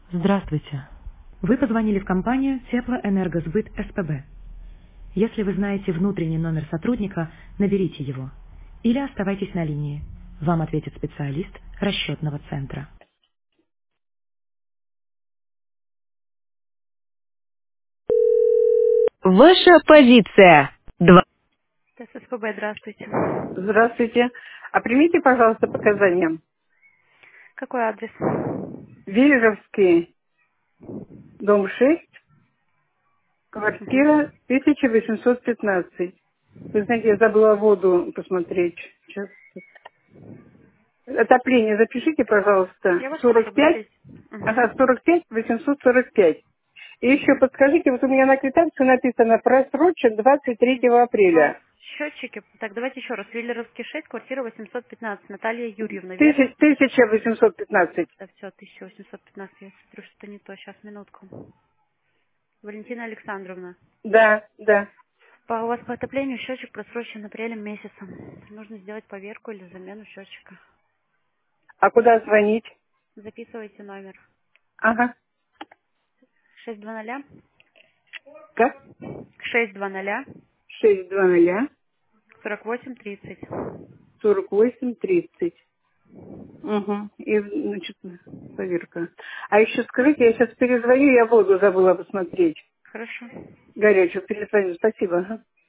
Здравствуйте. Вы позвонили в компанию Теплоэнергосбыт СПБ. Если вы знаете внутренний номер сотрудника, наберите его. Или оставайтесь на линии. Вам ответит специалист расчетного центра. Ваша позиция. Два. СПБ, здравствуйте. Здравствуйте. А примите, пожалуйста, показания. Какой адрес? Вележевский, дом 6, квартира 1815. Вы знаете, я забыла воду посмотреть. Сейчас. Отопление запишите, пожалуйста. Я вас слушаю, 45, говорите. ага, Угу. 45, 845. И еще подскажите, вот у меня на квитанции написано просрочен 23 У вас апреля. счетчики. Так, давайте еще раз. Виллеровский 6, квартира 815. Наталья Юрьевна, верно? 1815. Да, все, 1815. Я смотрю, что-то не то. Сейчас, минутку. Валентина Александровна. Да, да. У вас по отоплению счетчик просрочен апрелем месяцем. Нужно сделать поверку или замену счетчика. А куда звонить? Записывайте номер. Ага. 620 Как? 620 620 4830. 4830. Угу. И, значит, проверка. А еще скажите, я сейчас перезвоню, я воду забыла посмотреть. Хорошо. Горячую перезвоню. Спасибо. Ага.